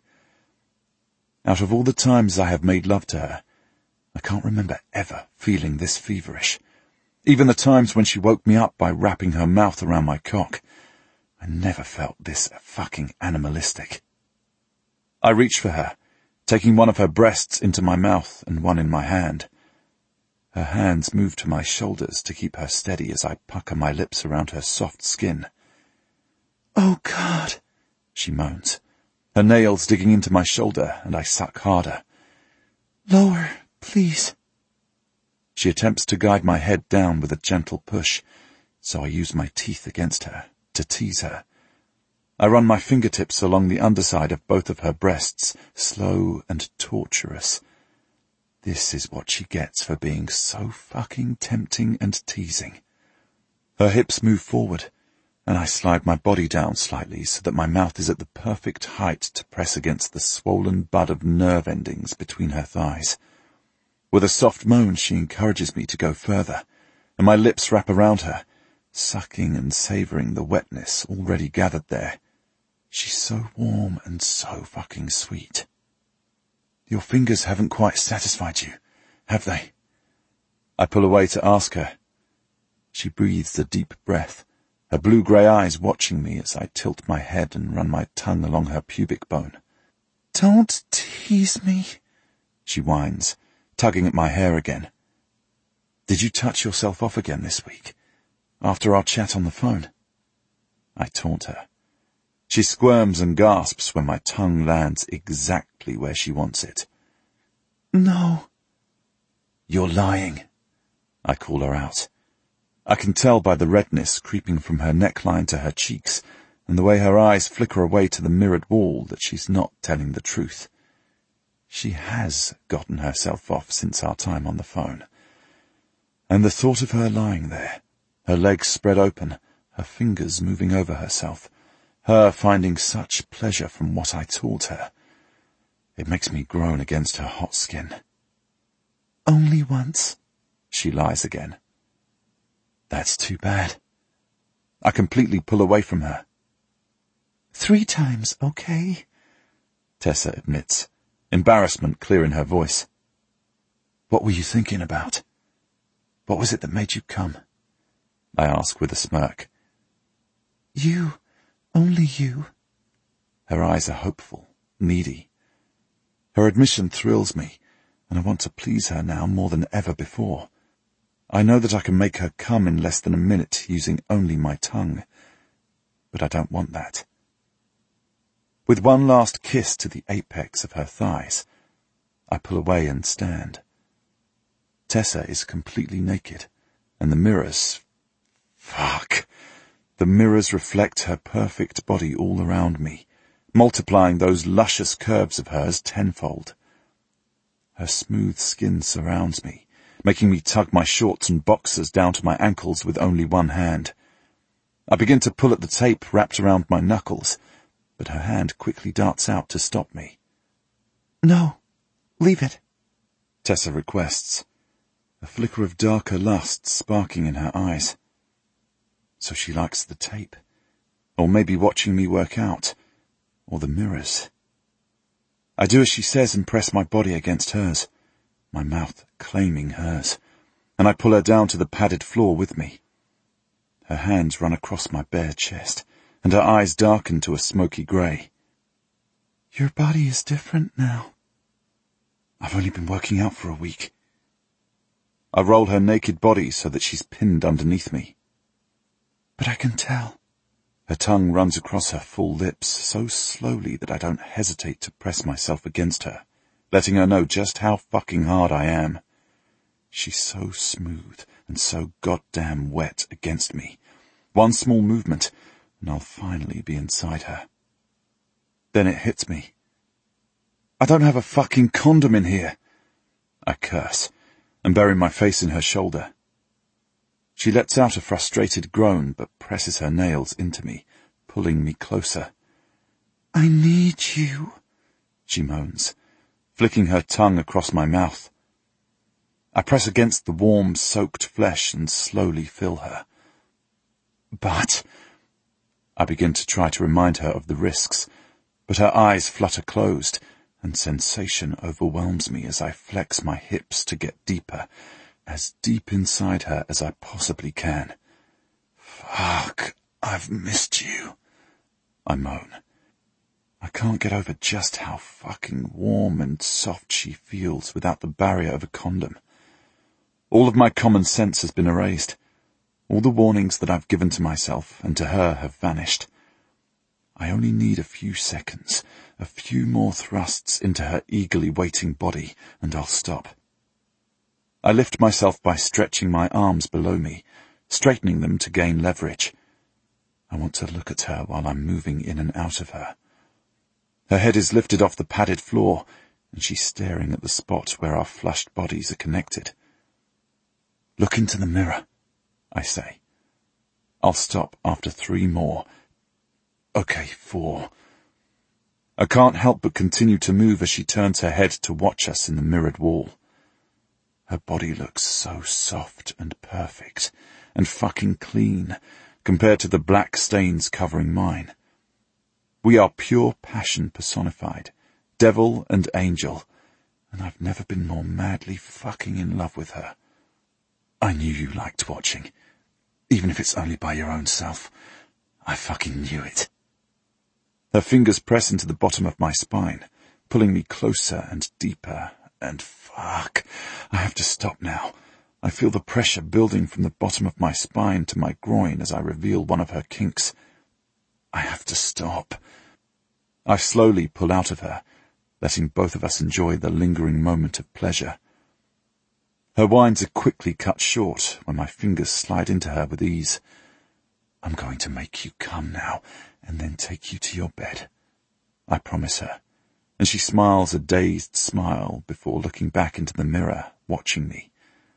Out of all the times I have made love to her, I can't remember ever feeling this feverish. Even the times when she woke me up by wrapping her mouth around my cock, I never felt this fucking animalistic. I reach for her, taking one of her breasts into my mouth and one in my hand. Her hands move to my shoulders to keep her steady as I pucker my lips around her soft skin. Oh, God, she moans, her nails digging into my shoulder, and I suck harder. Lower, please. She attempts to guide my head down with a gentle push, so I use my teeth against her to tease her. I run my fingertips along the underside of both of her breasts, slow and torturous. This is what she gets for being so fucking tempting and teasing. Her hips move forward, and I slide my body down slightly so that my mouth is at the perfect height to press against the swollen bud of nerve endings between her thighs. With a soft moan, she encourages me to go further, and my lips wrap around her, sucking and savouring the wetness already gathered there. She's so warm and so fucking sweet. Your fingers haven't quite satisfied you, have they? I pull away to ask her. She breathes a deep breath, her blue-grey eyes watching me as I tilt my head and run my tongue along her pubic bone. Don't tease me, she whines, tugging at my hair again. Did you touch yourself off again this week, after our chat on the phone? I taunt her. She squirms and gasps when my tongue lands exactly where she wants it. No. You're lying, I call her out. I can tell by the redness creeping from her neckline to her cheeks and the way her eyes flicker away to the mirrored wall that she's not telling the truth. She has gotten herself off since our time on the phone. And the thought of her lying there, her legs spread open, her fingers moving over herself, her finding such pleasure from what I taught her, it makes me groan against her hot skin. Only once, she lies again. That's too bad. I completely pull away from her. 3 times, okay? Tessa admits, embarrassment clear in her voice. What were you thinking about? What was it that made you come? I ask with a smirk. You, only you. Her eyes are hopeful, needy. Her admission thrills me, and I want to please her now more than ever before. I know that I can make her come in less than a minute using only my tongue, but I don't want that. With one last kiss to the apex of her thighs, I pull away and stand. Tessa is completely naked, and the mirrors... Fuck! The mirrors reflect her perfect body all around me, multiplying those luscious curves of hers tenfold. Her smooth skin surrounds me, making me tug my shorts and boxers down to my ankles with only one hand. I begin to pull at the tape wrapped around my knuckles, but her hand quickly darts out to stop me. "No, leave it," Tessa requests, a flicker of darker lust sparking in her eyes. So she likes the tape, or maybe watching me work out, or the mirrors. I do as she says and press my body against hers, my mouth claiming hers, and I pull her down to the padded floor with me. Her hands run across my bare chest, and her eyes darken to a smoky grey. "Your body is different now." "I've only been working out for a week." I roll her naked body so that she's pinned underneath me. "But I can tell." Her tongue runs across her full lips so slowly that I don't hesitate to press myself against her, letting her know just how fucking hard I am. She's so smooth and so goddamn wet against me. One small movement, and I'll finally be inside her. Then it hits me. "I don't have a fucking condom in here." I curse, and bury my face in her shoulder. She lets out a frustrated groan, but presses her nails into me, pulling me closer. "I need you," she moans, flicking her tongue across my mouth. I press against the warm, soaked flesh and slowly fill her. "But—" I begin to try to remind her of the risks, but her eyes flutter closed, and sensation overwhelms me as I flex my hips to get deeper, as deep inside her as I possibly can. "Fuck, I've missed you," I moan. I can't get over just how fucking warm and soft she feels without the barrier of a condom. All of my common sense has been erased. All the warnings that I've given to myself and to her have vanished. I only need a few seconds, a few more thrusts into her eagerly waiting body, and I'll stop. I lift myself by stretching my arms below me, straightening them to gain leverage. I want to look at her while I'm moving in and out of her. Her head is lifted off the padded floor, and she's staring at the spot where our flushed bodies are connected. "Look into the mirror," I say. I'll stop after 3 more. Okay, 4. I can't help but continue to move as she turns her head to watch us in the mirrored wall. Her body looks so soft and perfect and fucking clean compared to the black stains covering mine. We are pure passion personified, devil and angel, and I've never been more madly fucking in love with her. I knew you liked watching, even if it's only by your own self. I fucking knew it. Her fingers press into the bottom of my spine, pulling me closer and deeper, and fuck, I have to stop now. I feel the pressure building from the bottom of my spine to my groin as I reveal one of her kinks. I have to stop. I slowly pull out of her, letting both of us enjoy the lingering moment of pleasure. Her whines are quickly cut short when my fingers slide into her with ease. "I'm going to make you come now, and then take you to your bed," I promise her, and she smiles a dazed smile before looking back into the mirror, watching me.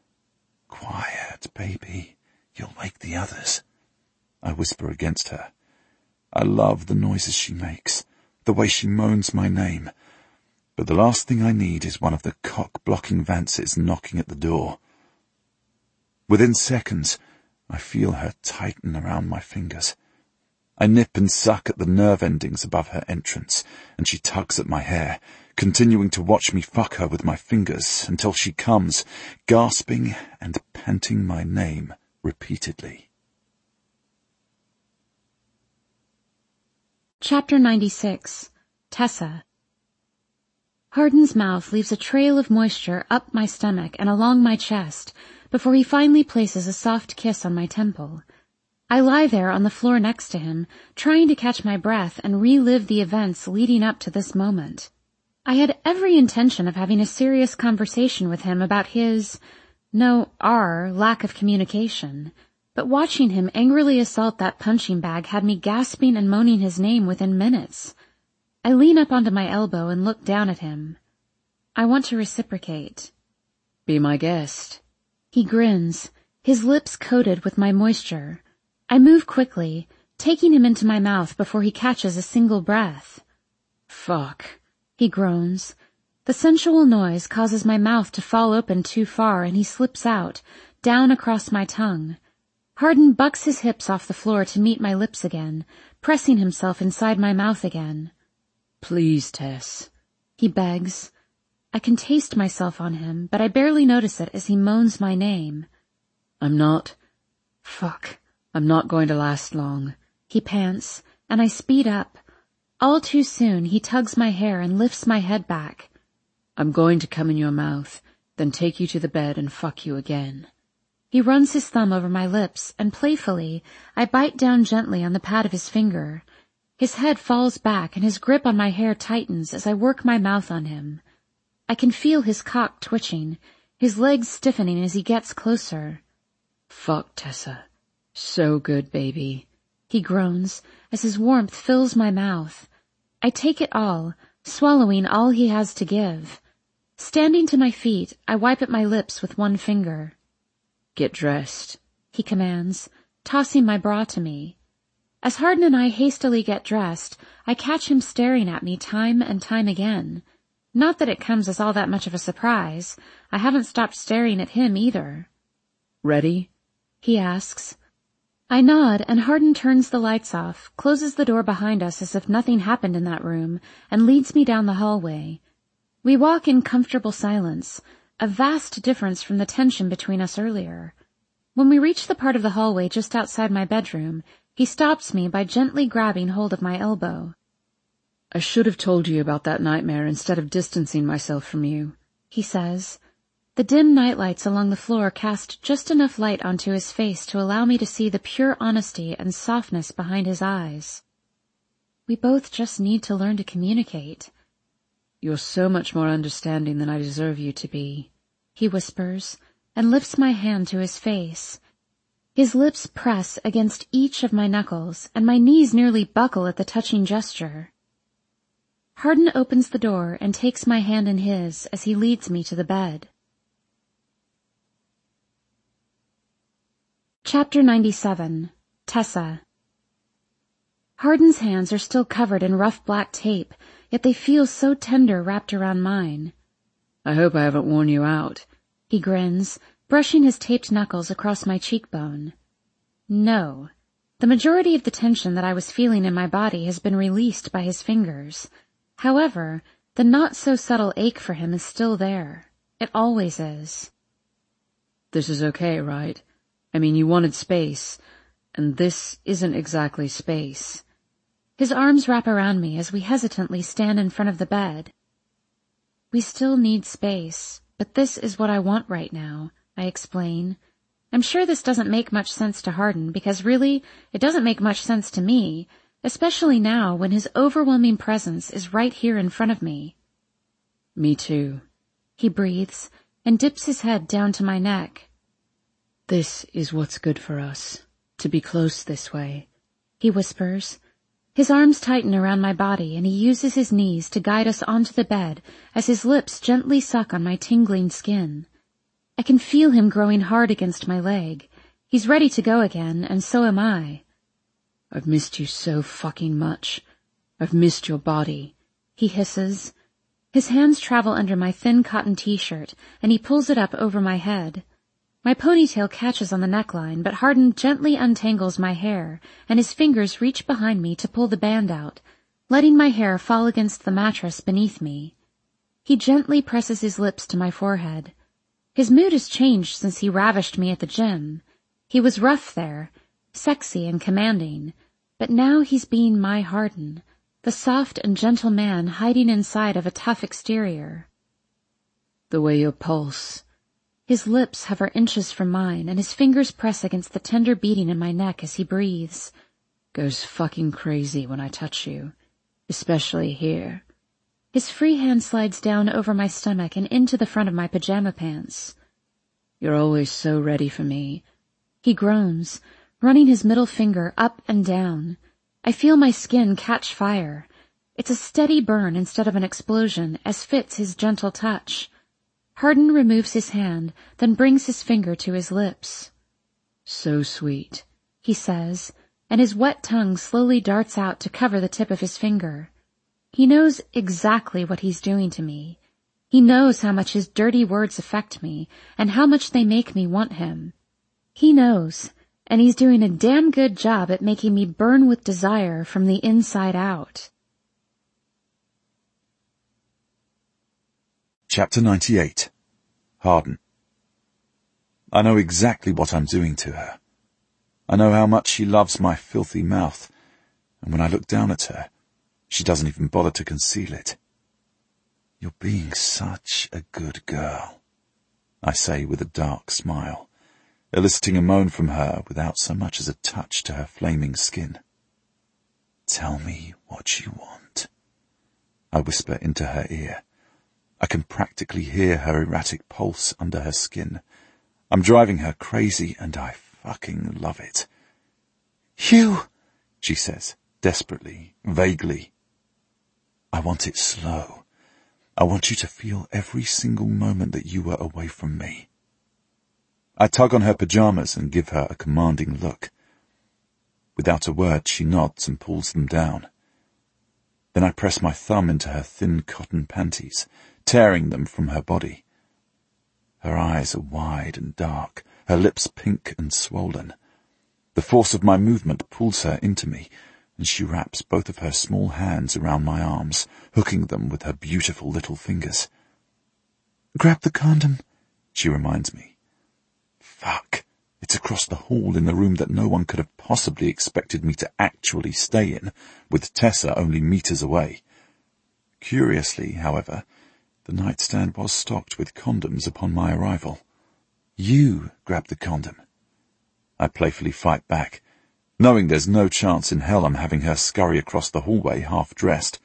"Quiet, baby. You'll wake the others," I whisper against her. I love the noises she makes, the way she moans my name, but the last thing I need is one of the cock-blocking Vances knocking at the door. Within seconds, I feel her tighten around my fingers. I nip and suck at the nerve endings above her entrance, and she tugs at my hair, continuing to watch me fuck her with my fingers until she comes, gasping and panting my name repeatedly. Chapter 96. Tessa. Hardin's mouth leaves a trail of moisture up my stomach and along my chest before he finally places a soft kiss on my temple. I lie there on the floor next to him, trying to catch my breath and relive the events leading up to this moment. I had every intention of having a serious conversation with him about our lack of communication, but watching him angrily assault that punching bag had me gasping and moaning his name within minutes. I lean up onto my elbow and look down at him. I want to reciprocate. "Be my guest," He grins, his lips coated with my moisture. I move quickly, taking him into my mouth before he catches a single breath. Fuck, he groans. The sensual noise causes my mouth to fall open too far and he slips out, down across my tongue. Hardin bucks his hips off the floor to meet my lips again, pressing himself inside my mouth again. Please, Tess, he begs. I can taste myself on him, but I barely notice it as he moans my name. I'm not going to last long, he pants, and I speed up. All too soon he tugs my hair and lifts my head back. I'm going to come in your mouth, then take you to the bed and fuck you again. He runs his thumb over my lips, and playfully, I bite down gently on the pad of his finger. His head falls back, and his grip on my hair tightens as I work my mouth on him. I can feel his cock twitching, his legs stiffening as he gets closer. Fuck, Tessa. So good, baby, he groans, as his warmth fills my mouth. I take it all, swallowing all he has to give. Standing to my feet, I wipe at my lips with one finger. Get dressed, he commands, tossing my bra to me. As Hardin and I hastily get dressed, I catch him staring at me time and time again. Not that it comes as all that much of a surprise. I haven't stopped staring at him either. Ready? he asks. I nod, and Hardin turns the lights off, closes the door behind us as if nothing happened in that room, and leads me down the hallway. We walk in comfortable silence, a vast difference from the tension between us earlier. When we reach the part of the hallway just outside my bedroom, he stops me by gently grabbing hold of my elbow. I should have told you about that nightmare instead of distancing myself from you, he says. The dim nightlights along the floor cast just enough light onto his face to allow me to see the pure honesty and softness behind his eyes. We both just need to learn to communicate. You're so much more understanding than I deserve you to be, he whispers, and lifts my hand to his face. His lips press against each of my knuckles, and my knees nearly buckle at the touching gesture. Hardin opens the door and takes my hand in his as he leads me to the bed. Chapter 97. Tessa. Hardin's hands are still covered in rough black tape, yet they feel so tender wrapped around mine. I hope I haven't worn you out, he grins, brushing his taped knuckles across my cheekbone. No. The majority of the tension that I was feeling in my body has been released by his fingers. However, the not-so-subtle ache for him is still there. It always is. This is okay, right? I mean, you wanted space, and this isn't exactly space. His arms wrap around me as we hesitantly stand in front of the bed. We still need space, but this is what I want right now, I explain. I'm sure this doesn't make much sense to Hardin, because really, it doesn't make much sense to me, especially now when his overwhelming presence is right here in front of me. Me too, he breathes, and dips his head down to my neck. This is what's good for us, to be close this way, he whispers. His arms tighten around my body, and he uses his knees to guide us onto the bed as his lips gently suck on my tingling skin. I can feel him growing hard against my leg. He's ready to go again, and so am I. I've missed you so fucking much. I've missed your body, he hisses. His hands travel under my thin cotton t-shirt, and he pulls it up over my head. My ponytail catches on the neckline, but Hardin gently untangles my hair, and his fingers reach behind me to pull the band out, letting my hair fall against the mattress beneath me. He gently presses his lips to my forehead. His mood has changed since he ravished me at the gym. He was rough there, sexy and commanding, but now he's being my Hardin, the soft and gentle man hiding inside of a tough exterior. The way your pulse... His lips hover inches from mine, and his fingers press against the tender beating in my neck as he breathes. Goes fucking crazy when I touch you, especially here. His free hand slides down over my stomach and into the front of my pajama pants. You're always so ready for me. He groans, running his middle finger up and down. I feel my skin catch fire. It's a steady burn instead of an explosion, as fits his gentle touch. Hardin removes his hand, then brings his finger to his lips. So sweet, he says, and his wet tongue slowly darts out to cover the tip of his finger. He knows exactly what he's doing to me. He knows how much his dirty words affect me, and how much they make me want him. He knows, and he's doing a damn good job at making me burn with desire from the inside out. Chapter 98. Hardin. I know exactly what I'm doing to her. I know how much she loves my filthy mouth, and when I look down at her, she doesn't even bother to conceal it. You're being such a good girl, I say with a dark smile, eliciting a moan from her without so much as a touch to her flaming skin. Tell me what you want, I whisper into her ear. I can practically hear her erratic pulse under her skin. I'm driving her crazy, and I fucking love it. Hugh, she says, desperately, vaguely. I want it slow. I want you to feel every single moment that you were away from me. I tug on her pajamas and give her a commanding look. Without a word, she nods and pulls them down. Then I press my thumb into her thin cotton panties, tearing them from her body. Her eyes are wide and dark, her lips pink and swollen. The force of my movement pulls her into me, and she wraps both of her small hands around my arms, hooking them with her beautiful little fingers. Grab the condom, she reminds me. Fuck, it's across the hall in the room that no one could have possibly expected me to actually stay in, with Tessa only meters away. Curiously, however, the nightstand was stocked with condoms upon my arrival. You grab the condom. I playfully fight back, knowing there's no chance in hell I'm having her scurry across the hallway half-dressed.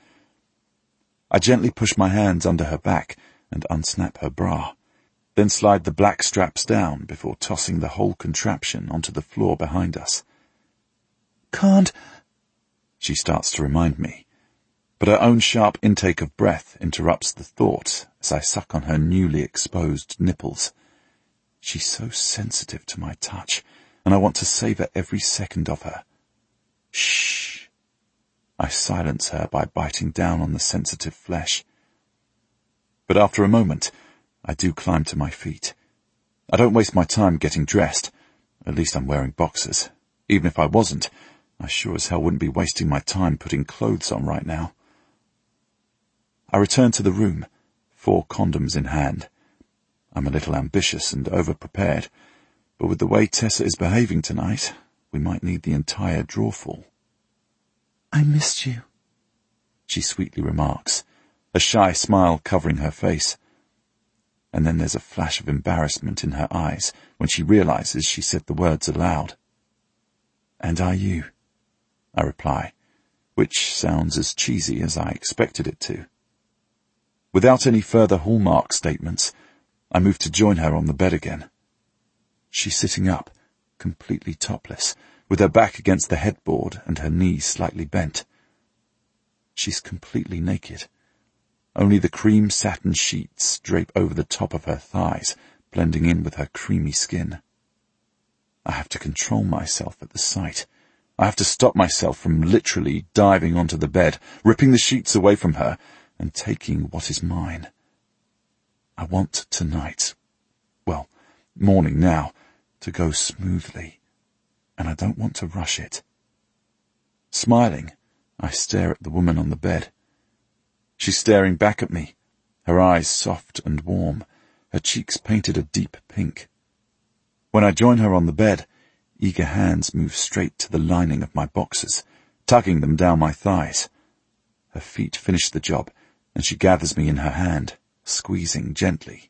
I gently push my hands under her back and unsnap her bra, then slide the black straps down before tossing the whole contraption onto the floor behind us. Can't, she starts to remind me, but her own sharp intake of breath interrupts the thought as I suck on her newly exposed nipples. She's so sensitive to my touch, and I want to savor every second of her. Shh. I silence her by biting down on the sensitive flesh. But after a moment, I do climb to my feet. I don't waste my time getting dressed. At least I'm wearing boxers. Even if I wasn't, I sure as hell wouldn't be wasting my time putting clothes on right now. I return to the room, 4 condoms in hand. I'm a little ambitious and over-prepared, but with the way Tessa is behaving tonight, we might need the entire drawerful. I missed you, she sweetly remarks, a shy smile covering her face. And then there's a flash of embarrassment in her eyes when she realizes she said the words aloud. And are you? I reply, which sounds as cheesy as I expected it to. Without any further hallmark statements, I move to join her on the bed again. She's sitting up, completely topless, with her back against the headboard and her knees slightly bent. She's completely naked. Only the cream satin sheets drape over the top of her thighs, blending in with her creamy skin. I have to control myself at the sight. I have to stop myself from literally diving onto the bed, ripping the sheets away from her, and taking what is mine. I want tonight, well, morning now, to go smoothly, and I don't want to rush it. Smiling, I stare at the woman on the bed. She's staring back at me, her eyes soft and warm, her cheeks painted a deep pink. When I join her on the bed, eager hands move straight to the lining of my boxers, tugging them down my thighs. Her feet finish the job, and she gathers me in her hand, squeezing gently.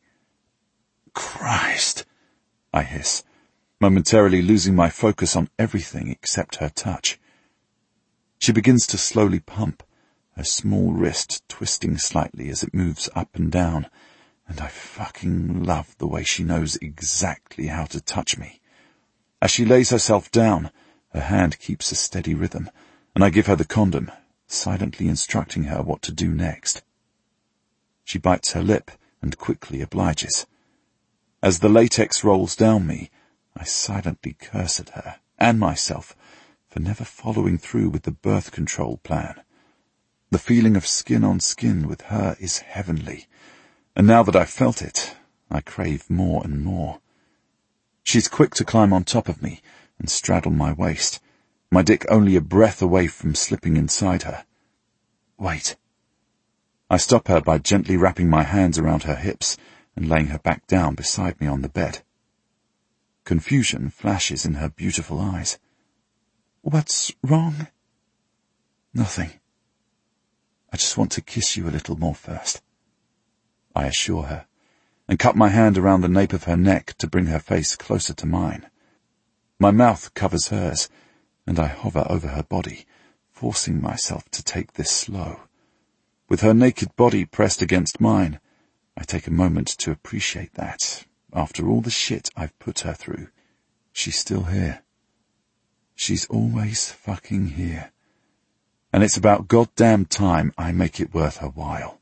Christ, I hiss, momentarily losing my focus on everything except her touch. She begins to slowly pump, her small wrist twisting slightly as it moves up and down, and I fucking love the way she knows exactly how to touch me. As she lays herself down, her hand keeps a steady rhythm, and I give her the condom, silently instructing her what to do next. She bites her lip and quickly obliges. As the latex rolls down me, I silently curse at her and myself for never following through with the birth control plan. The feeling of skin on skin with her is heavenly, and now that I've felt it, I crave more and more. She's quick to climb on top of me and straddle my waist, my dick only a breath away from slipping inside her. Wait. I stop her by gently wrapping my hands around her hips and laying her back down beside me on the bed. Confusion flashes in her beautiful eyes. What's wrong? Nothing. I just want to kiss you a little more first, I assure her, and cup my hand around the nape of her neck to bring her face closer to mine. My mouth covers hers, and I hover over her body, forcing myself to take this slow. With her naked body pressed against mine, I take a moment to appreciate that, after all the shit I've put her through, she's still here. She's always fucking here. And it's about goddamn time I make it worth her while.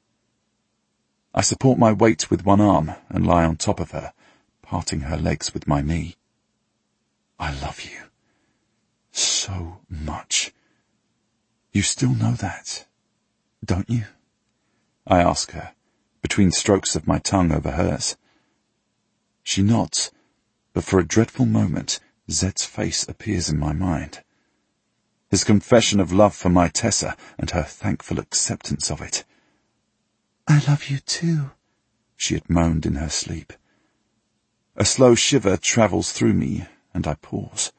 I support my weight with one arm and lie on top of her, parting her legs with my knee. I love you. So much. You still know that, don't you? I ask her, between strokes of my tongue over hers. She nods, but for a dreadful moment, Zed's face appears in my mind. His confession of love for my Tessa and her thankful acceptance of it. I love you too, she had moaned in her sleep. A slow shiver travels through me, and I pause.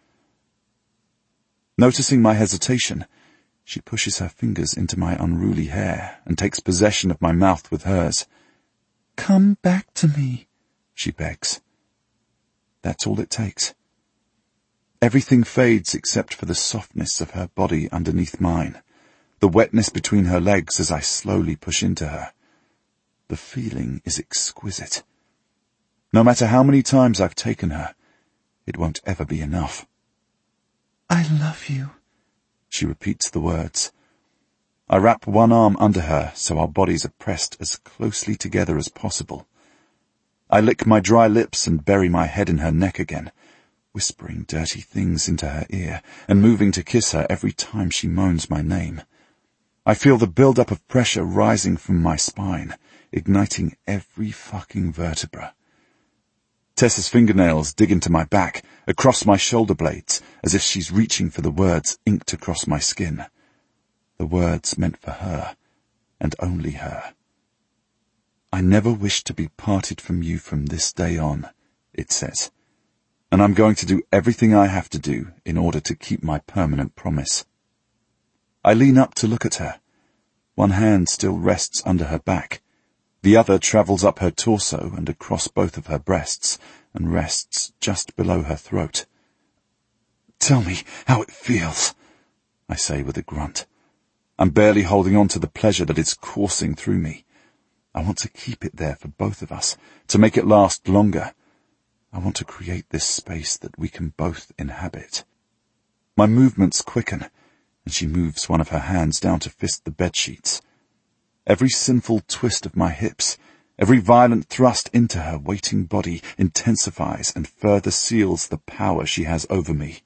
Noticing my hesitation, she pushes her fingers into my unruly hair and takes possession of my mouth with hers. Come back to me, she begs. That's all it takes. Everything fades except for the softness of her body underneath mine, the wetness between her legs as I slowly push into her. The feeling is exquisite. No matter how many times I've taken her, it won't ever be enough. I love you, she repeats the words. I wrap one arm under her so our bodies are pressed as closely together as possible. I lick my dry lips and bury my head in her neck again, whispering dirty things into her ear and moving to kiss her every time she moans my name. I feel the build-up of pressure rising from my spine, igniting every fucking vertebra. Tessa's fingernails dig into my back, across my shoulder blades, as if she's reaching for the words inked across my skin. The words meant for her, and only her. I never wish to be parted from you from this day on, it says, and I'm going to do everything I have to do in order to keep my permanent promise. I lean up to look at her. One hand still rests under her back. The other travels up her torso and across both of her breasts and rests just below her throat. Tell me how it feels, I say with a grunt. I'm barely holding on to the pleasure that is coursing through me. I want to keep it there for both of us, to make it last longer. I want to create this space that we can both inhabit. My movements quicken, and she moves one of her hands down to fist the bedsheets. Every sinful twist of my hips, every violent thrust into her waiting body intensifies and further seals the power she has over me.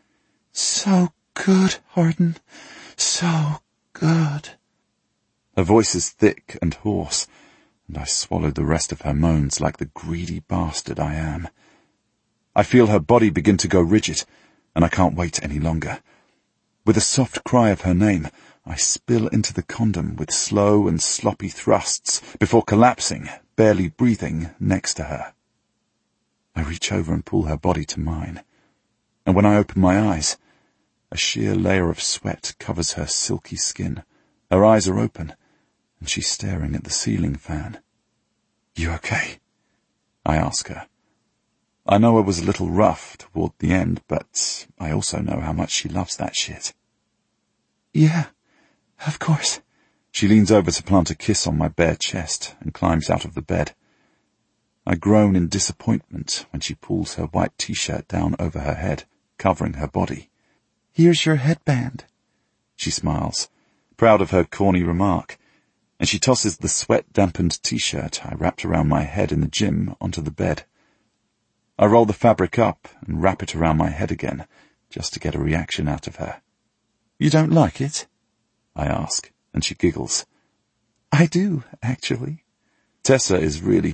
So good, Hardin. So good. Her voice is thick and hoarse, and I swallow the rest of her moans like the greedy bastard I am. I feel her body begin to go rigid, and I can't wait any longer. With a soft cry of her name, I spill into the condom with slow and sloppy thrusts before collapsing, barely breathing, next to her. I reach over and pull her body to mine, and when I open my eyes, a sheer layer of sweat covers her silky skin. Her eyes are open, and she's staring at the ceiling fan. You okay? I ask her. I know I was a little rough toward the end, but I also know how much she loves that shit. Yeah, of course. She leans over to plant a kiss on my bare chest and climbs out of the bed. I groan in disappointment when she pulls her white t-shirt down over her head, covering her body. Here's your headband. She smiles, proud of her corny remark. and she tosses the sweat-dampened t-shirt I wrapped around my head in the gym onto the bed. I roll the fabric up and wrap it around my head again, just to get a reaction out of her. You don't like it? I ask, and she giggles. I do, actually. Tessa is really